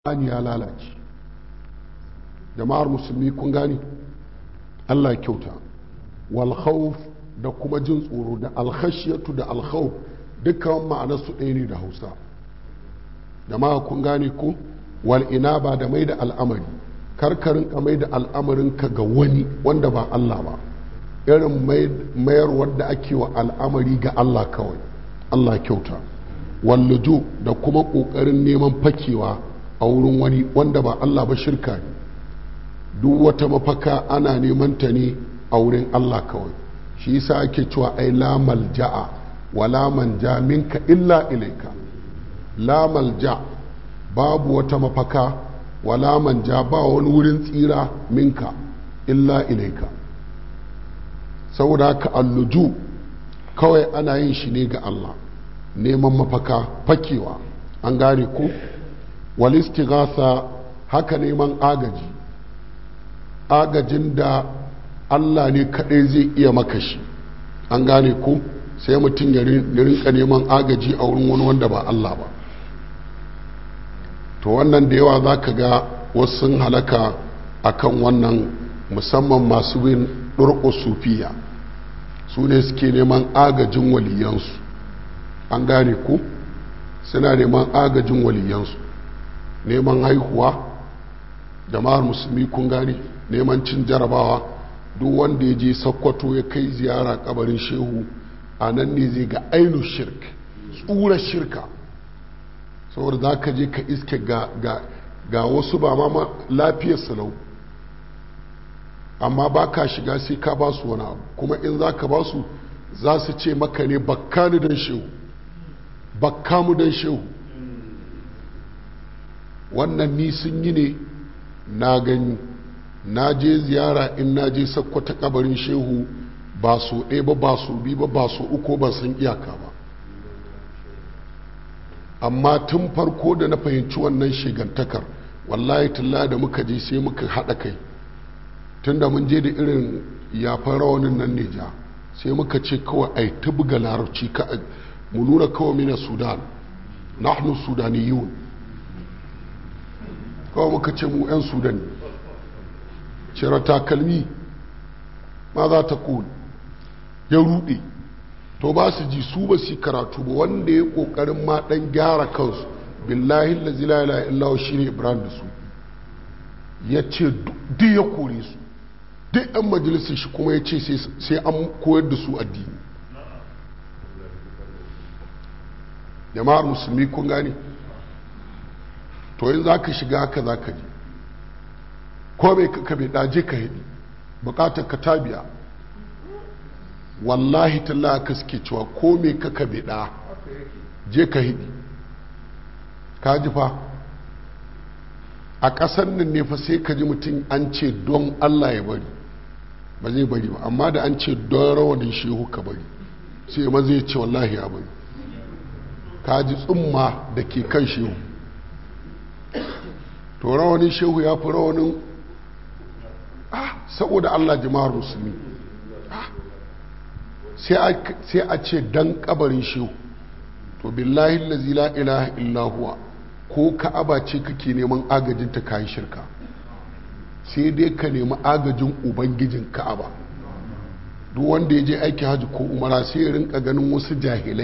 an ya lalace. Jama'ar musulmi kun gani, Allah kyauta. Wal khawf da kuma jin tsoro, da alkhashiyatu da alkhawf dukkan ma'anar su ɗaya ne da Hausa. Jama'a kun gane ko? Wal inaba da mai da al'amari, karkarin ka mai da al'amarin ka ga wani wanda ba Allah ba, irin mayar wadda ake wa al'amari ga Allah kawai. Allah kyauta. Wal luju da kuma ƙoƙarin neman fakewa a wurin wani wanda ba Allah ba, shirka ne. Duk wata mafaka ana neman ta ne a wurin Allah kawai. Shi yasa ake cewa ai la malja'a wa la manja minka illa ilaika. La malja, babu wata mafaka, wa la manja, ba wani wurin tsira minka illa ilaika. Saboda haka alluju kawai ana yin shi ne ga Allah, neman mafaka, fakewa. An gane ko? Wal istighatha, haka neman agaji, agajin da Allah ne kaɗai zai iya maka shi. An gane ko? Sai mutum ya rinka neman agaji a wurin wani wanda ba Allah ba. To wannan da yawa za ka ga wasu sun halaka akan wannan, musamman masu bin ɗurƙu sufiya, su ne suke neman agajin waliyansu. An gane ko? Suna neman agajin waliyansu, neman haihuwa. Jama'ar musulmi kun gane, neman cin jarabawa. Duk wanda ya je Sokoto ya kai ziyara kabarin shehu, a nan ne zai ga ainu shirk, tsura shirka. Saboda za ka je ka iske ga wasu ba ma lafiyar salau, amma ba ka shiga sai ka ba su wani abu, kuma in za ka ba su za su ce maka ne bakka ni don shehu, bakka mu don shehu. wannan ni sun yi ne, na gani. Na je ziyara, in na je Sakkwata kabarin shehu ba so ɗaya ba, ba so biyu ba, ba so uku, ban san iyaka ba. Amma tun farko da na fahimci wannan shigantakar, wallahi talla da muka je sai muka haɗa kai. Tun da mun je da irin yafan rawanin nan ne ja, sai muka ce kawai ai ta buga larabci, mu nuna kawai mina Sudan, nahnu sudaniyun, kawai muka ce mu 'yan Sudan ne. Cire takalmi, ma za ta kone, ya ruɗe. To ba su ji, su ba su karatu ba. Wanda ya ƙoƙarin ma ɗan gyara kansu, billahi lazi la ilaha illahu, shi ne Ibrahim da su, ya ce duk ya kore su, duk 'yan majalisar shi, kuma ya ce sai an koyar da su addini. Jama'ar musulmi kun gane? To yin za ka shiga haka za ka ji, ko mai ka bai ɗaje ka hidi, bukatar ka tabiya. Wallahi tallahi ka suke cewa ko mai ka bai ɗa je ka hidi. Ka ji fa a ƙasar nan ne fa sai ka ji mutum an ce don Allah ya bari, ba zai bari ba, amma da an ce don rawanin shehu ka bari, sai ma zai ce wallahi ya bari. Ka ji tsumma da ke kan shehu. To rawanin shehu ya fi rawanin saboda Allah, jama'ar musulmi, sai a ce dan kabarin shehu. To billahi allazi la ilaha illa huwa, ko ka'aba ce kake neman agajin ta kayi shirka. Sai dai ka nemi agajin ubangijin ka'aba. Duk wanda ya je aiki haji ko umara sai ya rinka ganin wasu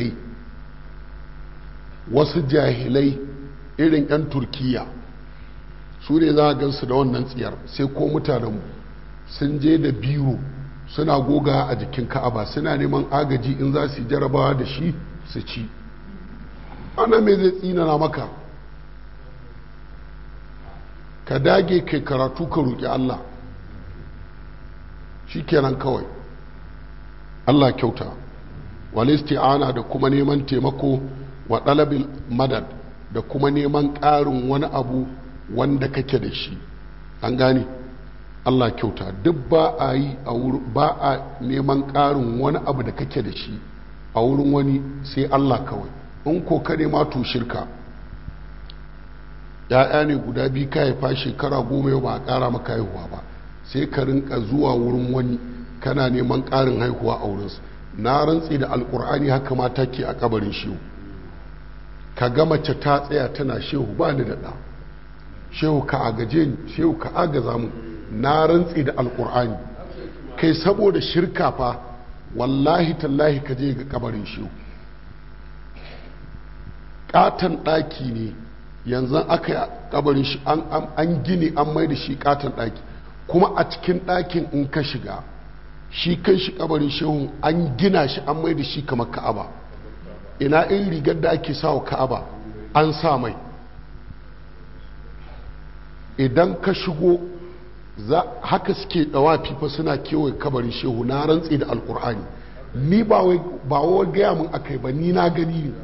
jahilai irin 'yan Turkiya, su ne za a gansu da wannan tsiyar. Sai ko mutanenmu sun je da biro suna goga a jikin ka'aba, suna neman agaji in za su yi jarabawa da shi su ci. Ana mai zai tsinana maka? Ka dage kai karatu, ka roƙi Allah, shi kenan kawai. Allah kyauta. Wal isti'ana da kuma neman taimako, wa ɗalabil madad da kuma neman ƙarin wani abu wanda kake da shi. An gane? Allah kyauta. Duk ba a yi ba a neman ƙarin wani abu da kake da shi a wurin wani sai Allah kawai. In ko ka nema to shirka. Ya'ya ne guda biyu ka haifa, shekara 10 yau ba a ƙara maka haihuwa ba, sai ka rinka zuwa wurin wani kana neman ƙarin haihuwa a wurinsa. Na rantsi da alƙur'ani haka mata ke a kabarin shehu. Ka ga mace ta tsaya tana shehu ba ni da ɗa, shehu ka agaje ni, shehu ka agaza mu, na rantsi da alkur'ani kai saboda shirka fa wallahi tallahi ka je ga kabarin shehu. Katon ɗaki ne yanzu aka yi kabarin shi an gini an mai da shi katon ɗaki, kuma a cikin ɗakin in ka shiga shi kan shi kabarin shehu an gina shi an mai da shi kamar ka'aba. Ina in rigar da ake sawa ka'aba an sa mai. Idan ka shigo haka suke dawafi fa suna kewaye kabarin shehu, na rantsi da alkur'ani ni ba wai gaya mun akai ba, ni na gani ne.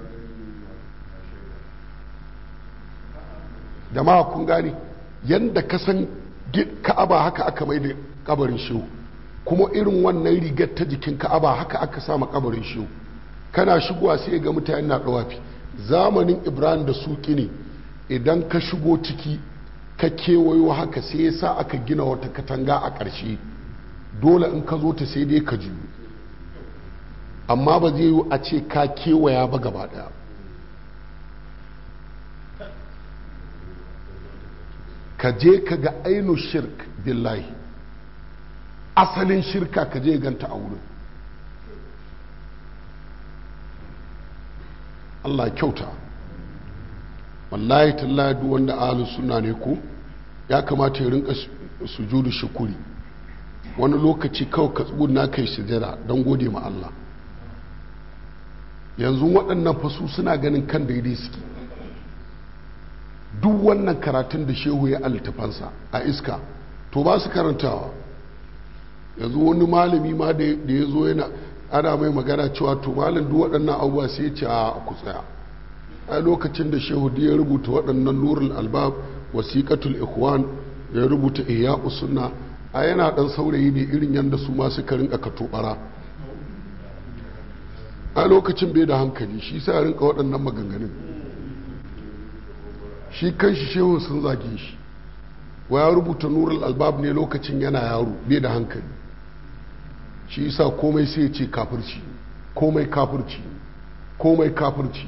jama'a kun gane yadda ka san ka'aba haka aka mai da kabarin shehu, kuma irin wannan rigar ta jikin ka'aba haka aka sama kabarin shehu. kana shigowa sai ga mutane na dawafi. Zamanin Ibrahim da Suki ne, idan ka shigo ciki ka kewayo haka sai ya sa aka gina wata katanga a ƙarshe, dole in ka zo ta sai dai ka juyo, amma ba zai yi a ce ka kewaya ba gaba daya. ka je ka ga ainu shirk billahi, asalin shirka ka je ganta a wurin. Allah kyauta. Wallahi tallahi duk wanda ahlus sunna ne ko ya kamata ya rinka sujudu shukuri, wani lokaci kawai ka tsuguna kai sujada don gode ma Allah. yanzu waɗannan fasu suna ganin kan daidai suke. duk wannan karatun da shehu ya altafansa a iska to ba su karantawa. yanzu wani malami ma da ya zo yana ana mai magana cewa to malam duk waɗannan abubuwa sai ya ce a ku tsaya. a lokacin da shehu ya rubuta waɗannan nurul albab, wasiqatul ikhwan, ya rubuta ihya'us sunna, a yana dan saurayi ne irin yanda su ma suka rinka katobara. a lokacin bai da hankali, shi sa rinka waɗannan maganganun. shi kanshi shehu sun zage shi, wa ya rubuta nurul albab ne lokacin yana yaro bai da hankali. shi yasa komai sai ya ce kafirci, komai kafirci, komai kafirci.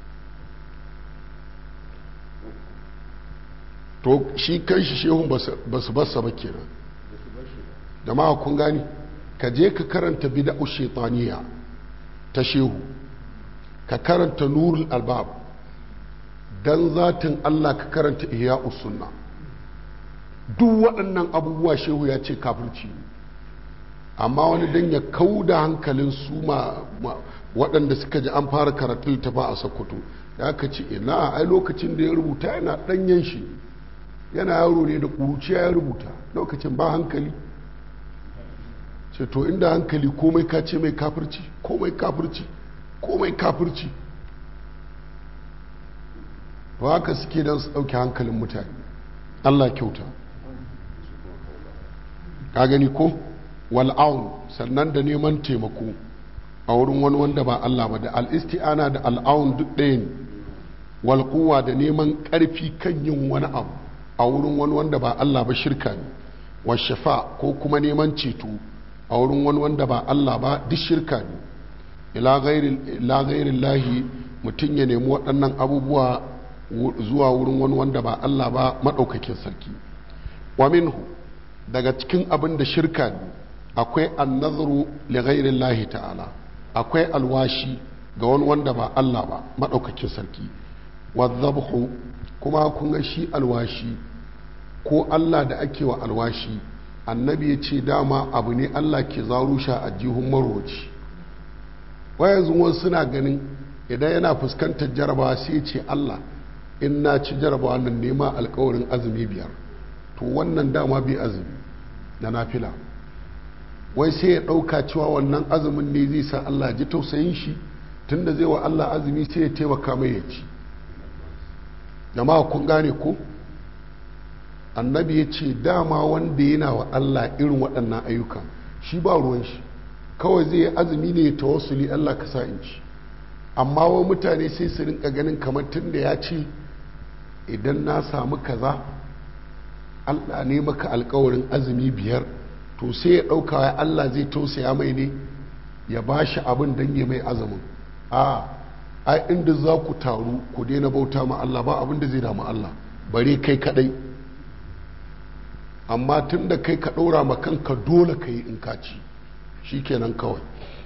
to shi kanshi shehun ba su basa ba kenan. jama'a kun gani, ka je ka karanta bid'u shaytaniya ta shehu, ka karanta nurul albab, dan zatin Allah ka karanta ihya'us sunna. duk waɗannan abubuwa shehu ya ce kafirci, amma wani dan ya kauda hankalin su waɗanda suka ji an fara karatun littafa a Sokoto, ya ka ce ina ai lokacin da ya rubuta yana ɗanyen shi, yana yaro ne da ƙuruciya ya rubuta, lokacin ba hankali. ce to inda hankali komai ka ce mai kafirci, komai kafirci, komai kafirci. to haka suke don su ɗauki hankalin mutane. Allah kyauta. ka gani ko wal'aun, sannan da neman taimako a wurin wani wanda ba Allah ba, da al'isti'ana da al'aun duk ɗaya ne. walƙuwa da neman ƙarfi kan yin wani abu a wurin wani wanda ba Allah ba shirka ne. wa shafa ko kuma neman ceto a wurin wani wanda ba Allah ba duk shirka ne. ila gairin lahi, mutum ya nemi waɗannan abubuwa zuwa wurin wani wanda ba Allah ba maɗaukakin sarki. wa minhu, daga cikin abin da shirka ne akwai annazaru li gairin lahi ta'ala, akwai alwashi ga wani wanda ba Allah ba maɗaukakin sarki. wa zabhu, kuma kun ga shi alwashi ko Allah da ake wa alwashi, annabi ya ce dama abu ne Allah ke zaro sha a jihun marwaci. wayanzu wasu suna ganin idan yana fuskantar jarabawa sai ce Allah in na ci jarabawa nan nema alkawarin azumi 5, to wannan dama bai azumi na nafila. wai sai ya ɗauka cewa wannan azumin ne zai sa Allah ji tausayin shi, tunda zai wa Allah azumi sai ya taimaka mai ya ci. jama'a kun gane ko? annabi ya ce dama wanda yana wa Allah irin waɗannan ayyuka shi ba ruwan shi, kawai zai yi azumi ne ya tawassuli Allah ka sa in ci. amma wa mutane sai su rinka ganin kamar tun da ya ce idan na samu kaza Allah ne maka alkawarin azumi 5, to sai ya ɗauka wa Allah zai tausaya mai ne ya ba shi abin don ya mai azumin. ai inda za ku taru ku daina bauta ma Allah ba abin da zai damu Allah bare kai kadai. amma tun da kai ka ɗora ma kanka dole ka yi in ka ci shi kenan kawai.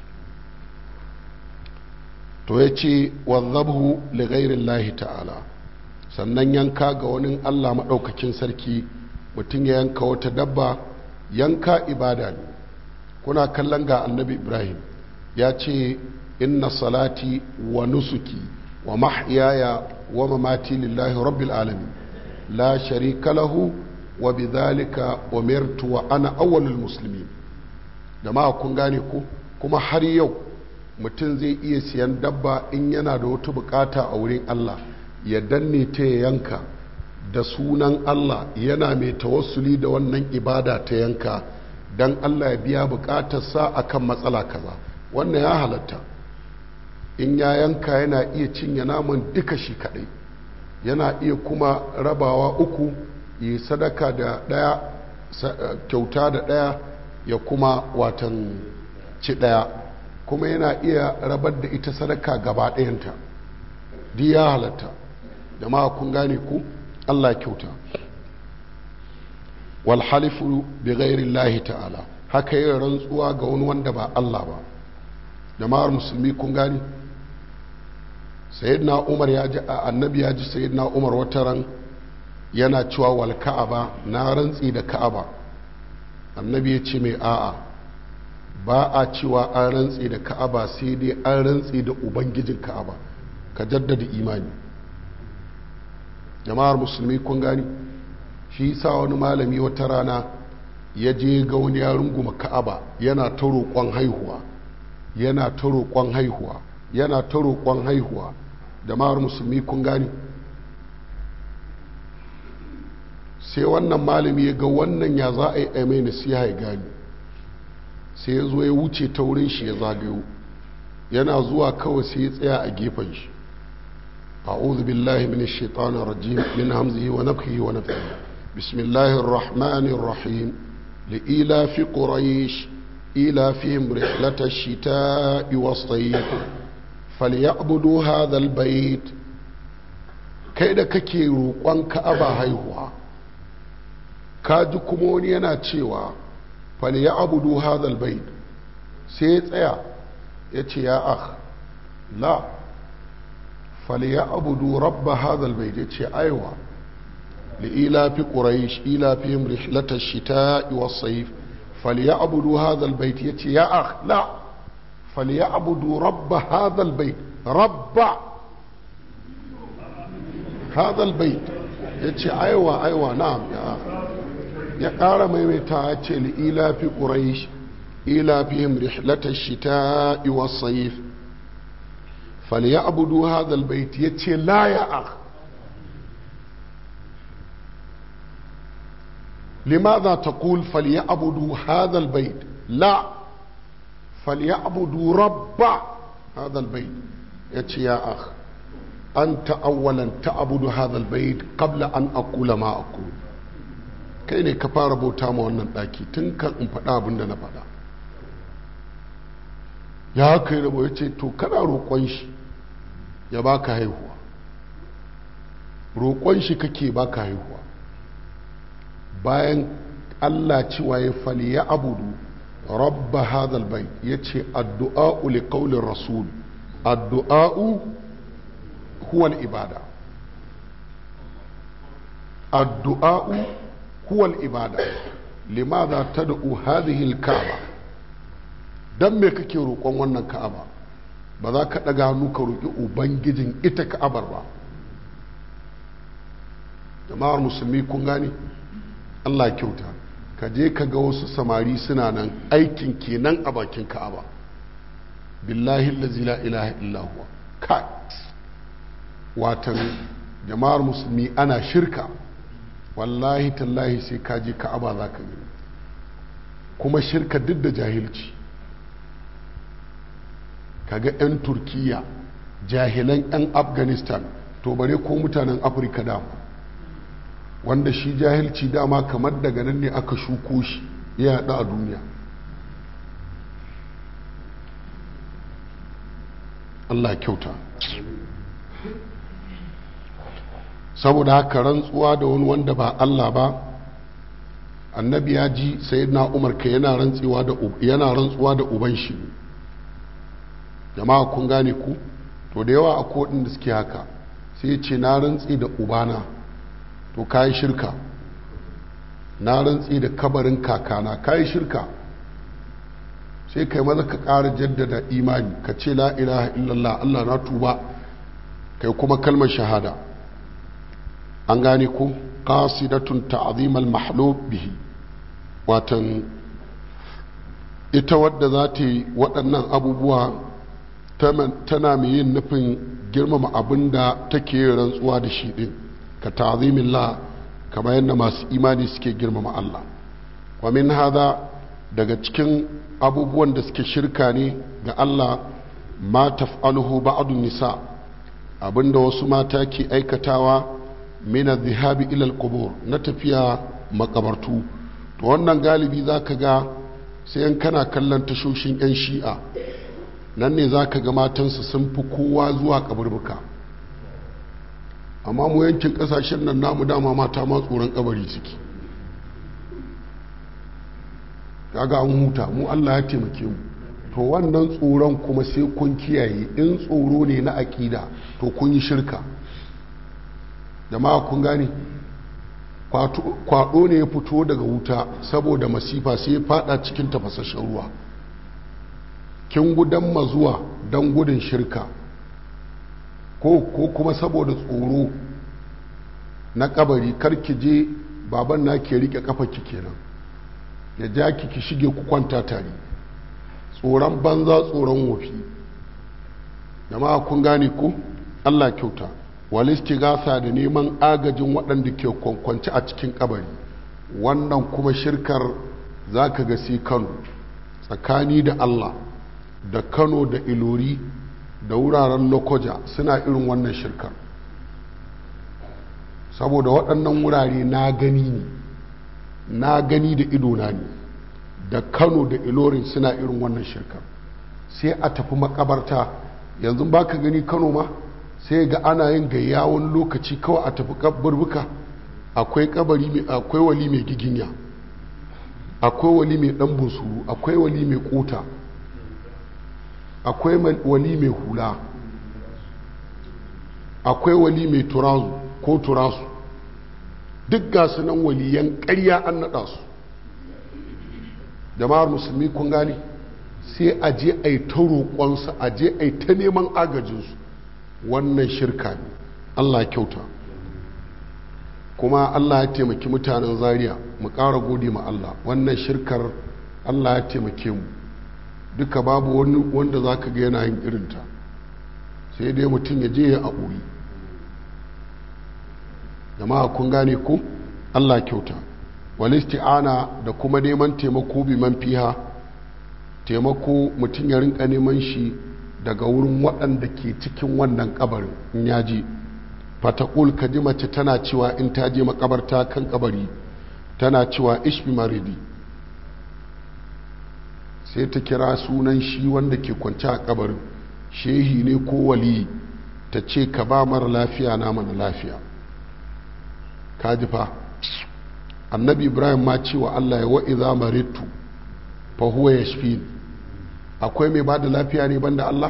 To ya ce wazzabhu li ghairillahi ta'ala, sannan yanka ga wani Allah maɗaukakin sarki, mutum ya yanka wata dabba, yanka ibada ne. Kuna kallon ga annabi Ibrahim ya ce inna salati wa nusuki wa mahyaya wa mamati lillahi rabbil alamin la sharika lahu wa bidhalika umirtu wa ana awwalul muslimin. Jama'a kun gane ko? Kuma har yau mutum zai iya siyan dabba in yana da wata bukata a wurin Allah, ya danne ta ya yanka da sunan Allah, yana mai tawassuli da wannan ibada ta yanka dan Allah ya biya bukatarsa akan matsala kaza. Wannan ya halatta. In ya yanka yana iya cinye naman duka shi kadai, yana iya kuma rabawa uku, yi sadaka da daya, kyauta da daya, ya kuma watan ci daya, kuma yana iya rabar da ita sadaka gaba ɗayanta. Di ya halatta. Jama'a kun gane ku? Allah kyauta. Wal halifu bi ghairi Allah ta'ala, haka yin rantsuwa ga wani wanda ba Allah ba. Jama'ar musulmi kun gane? Sayyidina Umar ya ji, annabi ya ji Sayyidina Umar wata ran yana cewa wal ka'aba, na rantsi da ka'aba. Annabi ya ce mai a'a, ba a cewa an rantsi da ka'aba, sai dai an rantsi da ubangijin ka'aba. Ka jaddada imani. Jama'ar musulmi kun gani? Shi sa wani malami wata rana ya je ga wani ya runguma ka'aba, yana ta roƙon haihuwa, yana ta roƙon haihuwa, yana ta roƙon haihuwa. Jama'ar musulmi kun gani? Sai wannan malami ya ga wannan ya za a yi mai nasiha ya gani, sai ya zo ya wuce ta wurin shi ya zagayo, yana zuwa kawai sai ya tsaya a gefen shi. a'udhu billahi minash shaitanir rajim min hamzihi wa nafthihi wa nafthihi. Bismillahir rahmanir rahim. Li'ilafi quraish ilafihim rihlatash shita'i was-sayf falyabudu hadha al-bayt. Kai da kake roƙon Ka'aba haihuwa, kaji kuma wani yana cewa falyabudu hadha al-bayt, sai ya tsaya ya ce ya akh la falyabudu rabb hadha al-bayt, ya ce aiwa li'ilafi quraish ilafihim rihlatash shita'i was-sayf falyabudu hadha al-bayt, ya ce ya akh la falyabudu rabb hadha al-bayt, rabb hadha al-bayt, ya ce aiwa na'am ya ƙara maimaita ya ce li'ilafi quraish ilafihim rihlatash shita'i was-sayf falyabudu hadha al-bayt, ya ce la ya akh لماذا تقول فليعبدوا هذا البيت؟ لا فليعبدوا رب هذا البيت. يا أخ أنت أولا تعبد هذا البيت قبل أن أقول ما أقول. kai ne ka fara bauta ma wannan ɗaki tun kan in faɗa abin da na faɗa. Ya kai rabo ya ce to kana roƙon shi ya baka haihuwa, roƙon shi kake baka haihuwa, bayan Allah cewa ya fali ya abudu rabba hadal bai, ya ce addu'a'u li qaulir rasul, addu'a'u huwa ibada, addu'a'u huwa ibada. Limadha tad'u hadhihi al-ka'ba, dan me kake roƙon wannan ka'aba? ba za ka ɗaga hannu ka roƙi ubangijin ita ka'abar ba. jama'ar musulmi kun gane? Allah kyauta, ka je ka ga wasu samari suna nan aikin kenan a bakin ka'aba, billahi allazi la ilaha illa huwa. kai watan jama'ar musulmi ana shirka, wallahi tallahi sai ka je ka'aba za ka gani, kuma shirka duk da jahilci. kaga 'yan turkiya jahilan 'yan afghanistan, to bare ko mutanen afirka dama, wanda shi jahilci dama kamar daga nan ne aka shuko shi ya yaɗu a duniya. Allah kyauta. saboda haka rantsuwa da wani wanda ba Allah ba annabi ya ji sayyidina umar ka yana rantsuwa da uban shi. jama'a kun gane ku? to da yawa a kodin da suke haka sai ya ce na rantsi da ubana, to kayi shirka. na rantsi da kabarin kakana, kayi shirka. sai kai maza ka ƙara jaddada imani ka ce la ilaha illallah, Allah na tuba, kai kuma kalmar shahada. an gane ku? qasidatun ta'zim al-mahlub bihi, watan ita wadda za ta yi waɗannan abubuwa tana mai yin nufin girmama abin da take rantsuwa da shi ɗin, ka ta'zimillah, kamar yadda masu imani suke girmama Allah. wa min hada, daga cikin abubuwan da suke shirka ne ga Allah, ma taf'aluhu ba'dun nisa, abinda wasu mata ke aikatawa min adh-dhahabi ila al-qubur, na tafiya makabartu. to wannan galibi zaka ga sai yan kana kallon tashoshin yan shi'a, nan ne zaka ga matansu sun fi kowa zuwa kaburbuka. amma mu yankin kasashen nan namu dama mata ma tsoron kabari ciki, kaga an huta mu, Allah ya taimake mu. to wannan tsoron kuma sai kun kiyaye, in tsoro ne na aƙida to kun yi shirka. jama'a kun gane, kwado ne ya fito daga wuta saboda masifa sai ya fada cikin tafasashen ruwa. kin gudan mazuwa don gudun shirka, ko kuma saboda tsoro na kabari, karki je baban na ke rike kafa ki kenan ya ja ki shige ku kwanta tare. tsoron banza, tsoron wofi. jama'a kun gane ku? Allah kyauta. walisti gasa da neman agajin waɗanda ke kwankwanci a cikin kabari, wannan kuma shirkar za ka ga sai Kano, tsakani da Allah, da Kano da Ilori da wuraren Lokoja suna irin wannan shirkar. saboda waɗannan wurare na gani da idona ne, da Kano da Ilorin suna irin wannan shirkar. sai a tafi makabarta, yanzu ba ka gani Kano ma sai ga ana yin gayya wani lokaci kawai a tafi kaburbuka. akwai kabari, akwai wali mai giginya, akwai wali mai dan bunsuru, akwai wali mai kota, akwai wali mai hula, akwai wali mai turazu ko turasu. duk gasu nan waliyan ƙarya an naɗa su. jama'ar musulmi kun gane, sai a je a yi ta roƙonsu, a je a yi ta neman agajinsu. wannan shirka ne. Allah kyauta. kuma Allah ya taimaki mutanen Zaria, mu ƙara gode ma Allah. wannan shirkar Allah ya taimake mu duka, babu wani wanda za ka ga yana yin irinta, sai dai mutum ya je ya aɓoyi. jama'a kun gane ku? Allah kyauta. walisti'ana, da kuma neman taimako bi man fiha, taimako mutum ya rinka neman shi daga wurin waɗanda ke cikin wannan kabarin. in ya ji fatakul, ka ji mace tana cewa in ta je makabarta kan kabari, tana cewa ishbi maridi, sai ta kira sunan shi wanda ke kwanci a kabarin, shehi ne ko wali, ta ce ka ba mara lafiya na mana lafiya. ka ji fa, annabi Ibrahim ma cewa Allah ya wa'iza maritu fa huwa yashfin. akwai mai ba da lafiya ne banda Allah?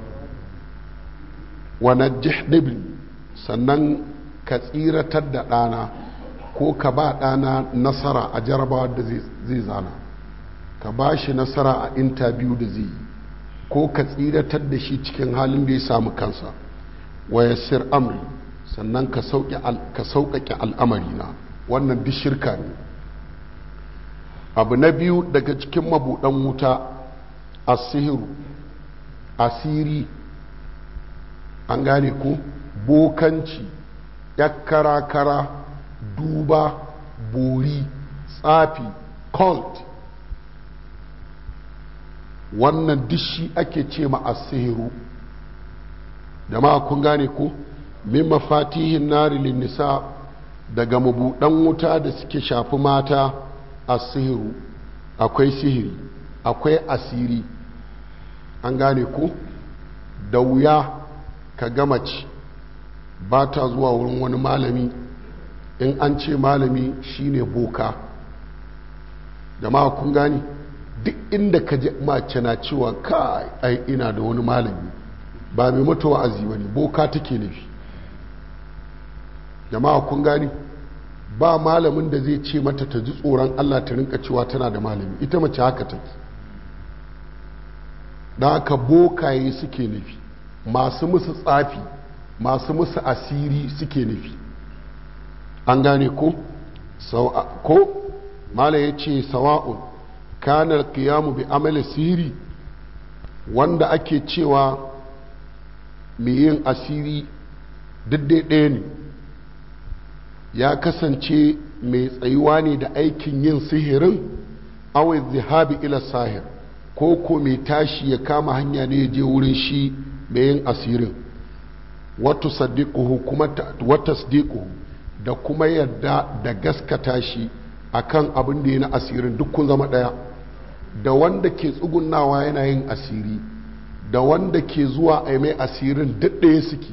wa najjih dibni, sannan ka tsiratar da ɗana, ko ka ba ɗana nasara a jarabawar da zai zana, ka ba shi nasara a intabiyu da zai yi, ko ka tsiratar da shi cikin halin da ya samu kansa. wa yassir amri, sannan ka sauƙaƙe al'amarina. wannan duk shirka ne. abu na biyu daga cikin mabuɗan wuta, asihiru, asiri. an gane ko? bokanci, yakkara-kara, duba, bori, tsafi, cult. wannan dishi ake ce ma asihiru. jama'a kun gane ko? min mafatihin nari lin nisa, daga mabuɗan wuta da suke shafi mata, asihiru, akwai sihiri, akwai asiri. an gane ko? da wuya ka gama ci ba ta zuwa wurin wani malami. in an ce malami shine boka, jama'a kun gani duk inda ka ji mace na cewa kai ai ina da wani malami ba mai mata wa'azi bane boka take nufi. jama'a kun gani ba malamin da zai ce mata ta ji tsoron Allah ta rinka cewa tana da malami, ita mace haka take. da haka bokaye suke nufi, masu musu tsafi, masu musu asiri suke nufi. an gane ko mala ya ce sawa'un kanar kiyamu bi amala siri, wanda ake cewa mai yin asiri daidai ɗaya ne, ya kasance mai tsayuwa ne da aikin yin sihirin, awai zihabi ila sahir, ko mai tashi ya kama hanya ne ya je wurin shi mai yin asirin, wata sadiquhu da kuma yadda da gaskata shi akan abin da ya na asirin, duk kun zama ɗaya. da wanda ke tsugunnawa yana yin asiri da wanda ke zuwa a mai asirin duk ɗaya suke.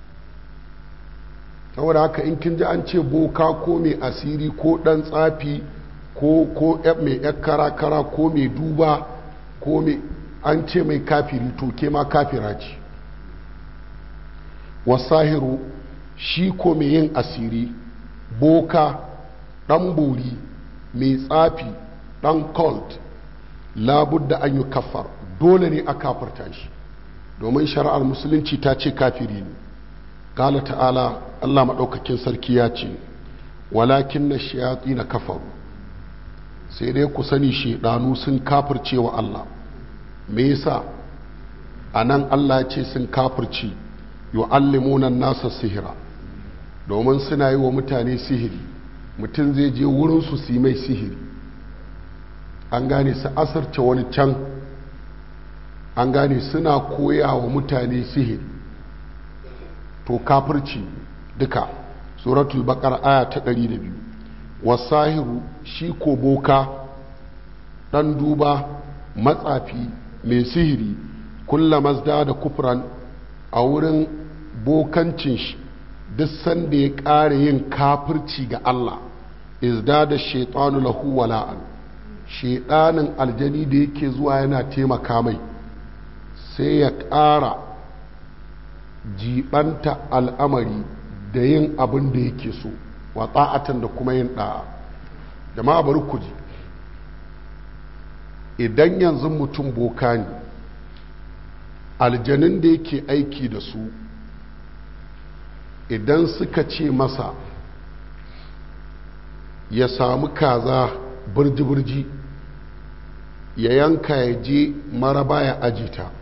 saboda haka in kin ji an ce boka ko mai asiri ko ɗan tsafi ko mai yar kara ko mai duba ko mai an ce mai kafiri, to ke ma kafira ce. wasahiru shi ko mai yin asiri, boka, ɗan bori, mai tsafi, ɗan cult, labudda an yi kafar, dole ne a kafarta shi, domin shari'ar musulunci ta ce kafiri ne. kala ta'ala, Allah maɗaukakin sarki ya ce walakin na shayatsi na kafaru, sai dai ku sani shaidanu sun kafirce wa Allah. me yasa a nan Allah ya ce sun kafirce? yu'allimuna nasa sihira, domin suna yi wa mutane sihiri. mutum zai je wurinsu su yi mai sihiri, an gane su asarce wani can, an gane suna koya wa mutane sihiri, to kafirci duka. suratul baqara aya ta 102. wasahiru shi ko boka, dan duba, matsafi, mai sihiri, kullama da kufran, a wurin bokancin shi duk sanda ya ƙara yin kafirci ga Allah, izdada shaitanu lahu wala'an, shaitanin aljani da yake zuwa yana taimaka mai sai ya ƙara jibanta al'amari da yin abin da yake so, wa ta'atan da kuma yin ɗa'a. jama'a bari ku ji, idan yanzu mutum boka ne, aljanin da yake aiki da su idan suka ce masa ya samu kaza burji-burji ya yanka ya je maraba ya ajita,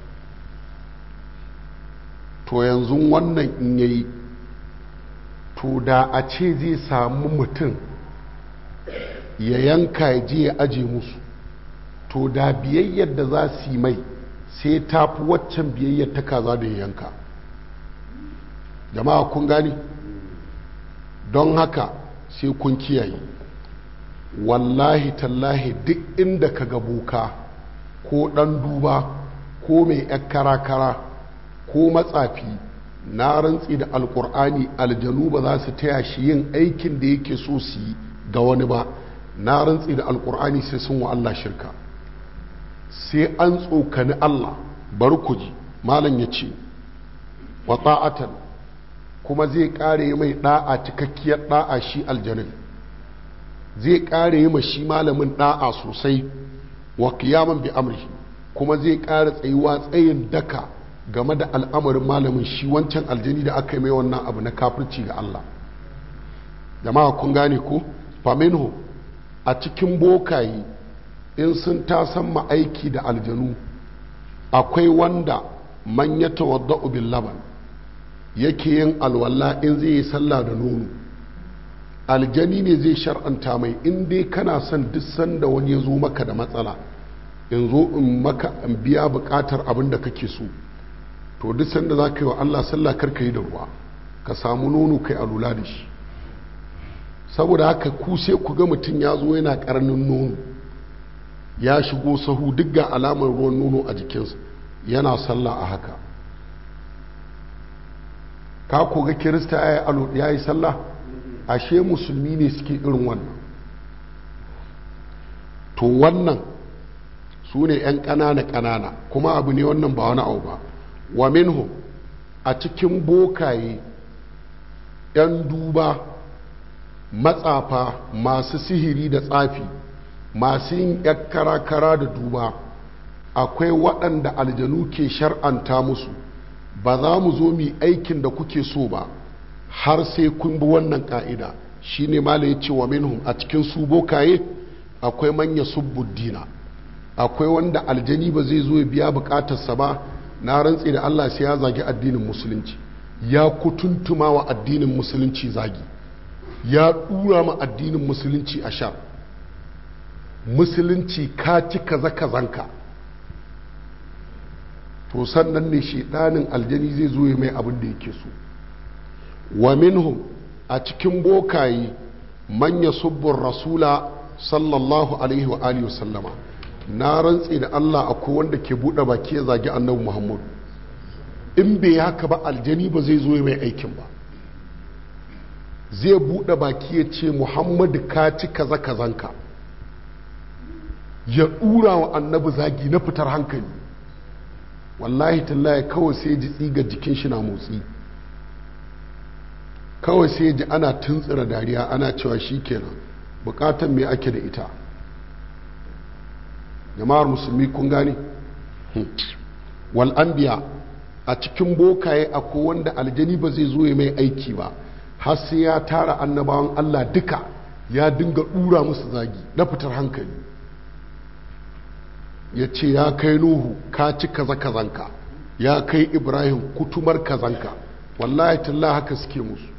to yanzu wannan in yayi, to da a ce zai samu mutum ya yanka ya je ya aje musu, to da biyayyar da za su yi mai sai ta fi waccan biyayyar ta kaza da ya yanka. jama'a kun gani? don haka sai kun kiyaye, wallahi tallahi duk inda ka ga boka ko ɗan duba ko mai yar kara ko matsafi, na rantsi da alkur'ani aljanu ba za su taya shi yin aikin da yake so su yi ga wani ba. na rantsi da alkur'ani sai sun wa Allah shirka, sai an tsokani Allah. bari ku ji, malam ya ce wa ta'atan, kuma zai kare mai da'a, cikakkiyar da'a shi aljanin zai kare ma shi malamin da'a sosai, wa qiyaman bi amrihi, kuma zai kare tsayuwa tsayin daka game da al'amarin malamin shi wancan aljani da aka yi mai wannan abu na kafirci ga Allah. jama'a kun gane ko? faminhu, a cikin bokayi in sun tasan ma aiki da aljanu, akwai wanda man ya tawadda'u bil laban, yake yin alwala in zai yi sallah da nono. aljani ne zai shar'anta mai, in dai kana son duk sanda wani ya zo maka da matsala, in zo in maka in biya bukatar abin da kake so, to duk sanda za ka yi wa Allah sallah karka yi da ruwa, ka samu nono kai alula da shi. saboda haka ku sai ku ga mutum ya zo yana karnin nono, ya shigo sahu duk ga alamar ruwan nono a jikinsa, yana sallah a haka. ka koga kirista ya yi sallah? ashe musulmi ne suke irin wannan. to wannan su ne 'yan ƙanana kuma abu ne wannan ba wani abu ba. Wa minhum a cikin bokaye 'yan duba, matsafa, masu sihiri da tsafi, masu yin kara da duba, akwai waɗanda aljanu ke shar'anta musu ba za mu zo mu aikin da kuke so ba har sai kun bi wannan ka'ida. shine mala ya ce wa minhum a cikin su bokaye akwai manya subbuddina, akwai wanda aljani ba zai zo ya biya bukatarsa ba, na rantsi da Allah sai ya zagi addinin musulunci, ya kutuntuma wa addinin musulunci zagi, ya dura ma addinin musulunci a sha musulunci ka ci kaza kazanka, to sannan ne shedanin aljani zai zo ya mai abin da yake so. Wa minhum a cikin bokaye manya subbur rasula sallallahu alaihi wa alihi wa sallama, na rantsi da Allah akwai wanda ke buɗe baki ya zagi annabi Muhammad, in bai haka ba aljani ba zai zo mai aikin ba, zai buɗe baki ya ce Muhammadu ka ci kaza kazanka, ya ɗura wa annabi zagi na fitar hankali. Wallahi tallahi kawai sai ji tsiga jikin shi na motsi, kawai sai ji ana tuntsira dariya ana cewa shi kenan bukatan me ake da ita. jama'ar musulmi kun gane. Wal anbiya a cikin bokaye akwai wanda aljani ba zai zo ya mai aiki ba har sai ya tara annabawan Allah duka ya dinga dura musu zagi na fitar hankali, ya ce ya kai Nuhu ka ci kaza kazanka, ya kai Ibrahim kutumar kazanka. wallahi tallahi haka suke musu.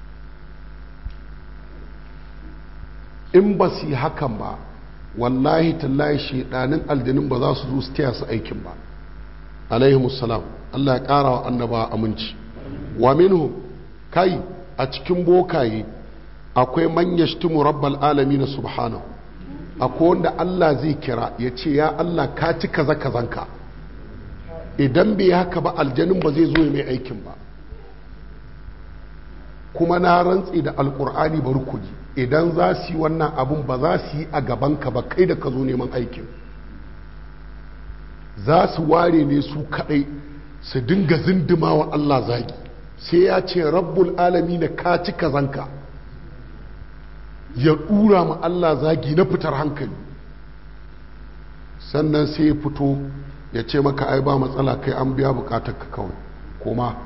in ba su yi hakan ba wallahi tallahi shedanin aljanin ba za su zo su taya su aikin ba. alaihimussalam, Allah ya ƙara wa annaba aminci. Wa minhum kai a cikin bokaye akwai man yashtimu rabbal alamin subhanahu, akwai wanda Allah zai kira ya ce ya Allah ka ci kaza kazanka, idan bai haka ba aljanin ba zai zo mai aikin ba. kuma na rantsi da alkur'ani bari ku ji, idan za su yi wannan abun ba za su yi a gabanka ba kai da ka zo neman aikin, za su ware ne su kadai su dinga zindima wa Allah zagi, sai ya ce rabbul alami na ka ci kazanka, ya dura ma Allah zagi na fitar hankali, sannan sai ya fito ya ce maka ai ba matsala kai an biya bukatar ka kawai koma.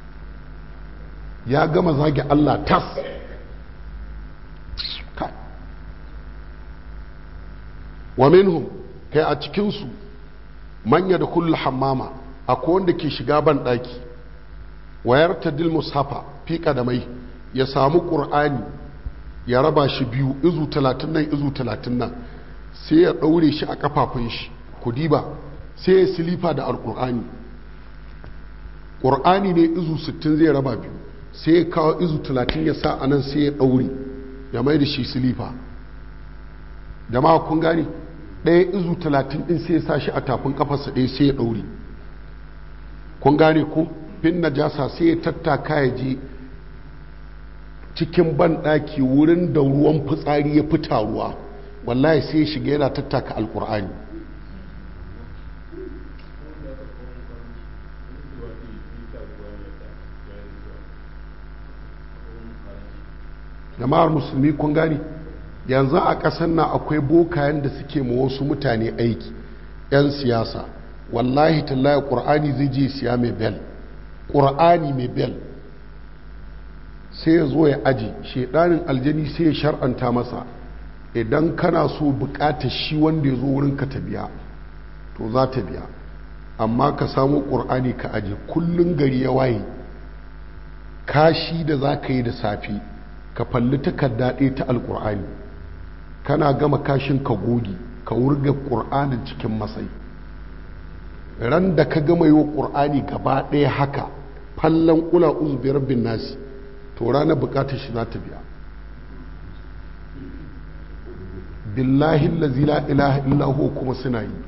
Ya gama zagi Allah tas. Wa minhum kai a cikinsu manya da kullu hammama, akwai wanda ke shiga ban daki wayar tadil mushafa fi kadamai, ya samu qur'ani ya raba shi biyu, izu 30 nan izu 30 nan, sai ya daure shi a kafafun shi, ku diba sai ya silifa da alqur'ani. qur'ani ne izu 60 zai raba biyu, sai ya kawo izu 30 ya sa anan sai ya daure ya mai da shi silifa. jama'a kun gani, ɗaya izu 30 din sai ya sa shi a tafin kafarsa ɗaya sai ya daure. kun gane ko fin najasa sai ya tattaka ya je cikin banɗaki wurin da ruwan fitsari ya fita ruwa, wallahi sai ya shiga yana tattaka alkur'ani. jama'ar musulmi kun gani, yanzu a ƙasar na akwai bokayen da suke ma wasu mutane aiki, 'yan siyasa. wallahi tallahi ƙur'ani zai je siya mai bel, ƙur'ani mai bel sai ya zo ya aji, shedanin aljani sai ya shar'anta masa idan kana so buƙatar shi wanda ya zo wurinka ta biya to za ta biya, amma ka samu ƙur'ani ka aji. kullum gari ya waye kashi da za ka yi da safi ka falli takarda ɗaya ta alƙur'ani, kana gama kashin ka goge ka wurga ƙur'anin cikin masai. ran da ka gama yi wa ƙur'ani gaba ɗaya haka fallon ƙula uzubiyar bin nasi, to ranar buƙatar shi za ta biya. billahi lazi la ilaha illahu kuma suna yi.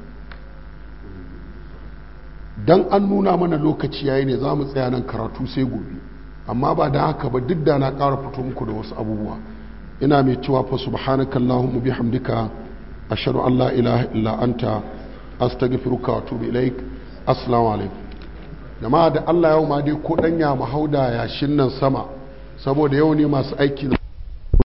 dan an nuna mana lokaci yayi ne za mu tsaya nan karatu sai gobe, amma ba da haka ba duk da na ƙara fito muku da wasu abubuwa. ina mai cewa fa subhanakallahumma bihamdika ashhadu an la ilaha illa anta astaghfiruka wa atubu ilaik. Assalamu alaikum jama'a. da Allah yau ma dai ko danya mu hauda yashin nan sama saboda yau ne masu aiki